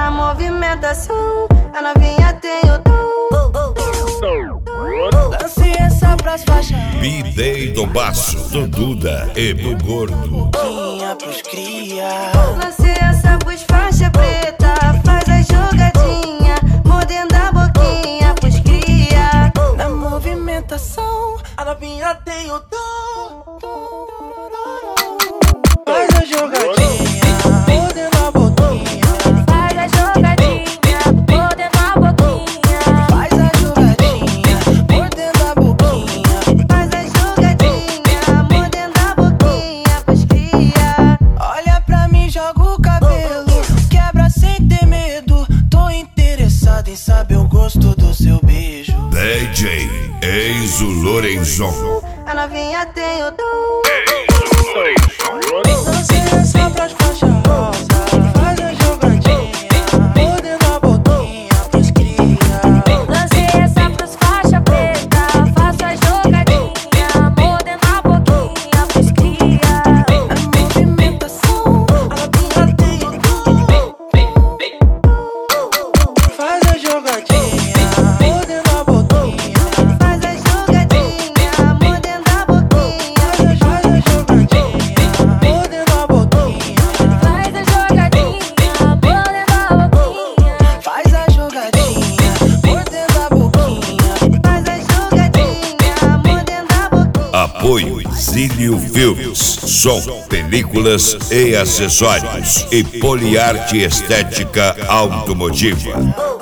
na movimentação, a novinha tem o dom. Lance essa pras faixas. B-Day do Baço, do Duda e do Gordo. Boquinha pros cria. Lance essa pros faixa preta, faz a jogadinha, mordendo a boquinha pros cria. Na movimentação, a novinha tem o dom. Faz a jogadinha, mordendo a boquinha. Faz a jogadinha, mordendo a boquinha. Faz a jogadinha, mordendo a boquinha. Faz a jogadinha, mordendo a boquinha pros cria. Olha pra mim, joga o cabelo, quebra sem ter medo. Tô interessado em saber o gosto do seu beijo. DJ Enzo Lorenzon. A novinha tem o dom. Lance essa pras faixas rosa. Faz a jogadinha, mordendo a boquinha pros cria. Lance essa pros faixa preta, faça a jogadinha, mordendo a boquinha pros cria. Na movimentação, a novinha tem o dom. Faz a jogadinha, mordendo a boquinha. Faz a jogadinha, mordendo a boquinha. Faz a jogadinha, mordendo a boquinha. Faz a jogadinha, mordendo a boquinha. Faz a jogadinha, mordendo a boquinha. Faz a jogadinha, mordendo a boquinha. Apoio Zílio Filmes, som, películas e acessórios e Poliarte Estética Automotiva.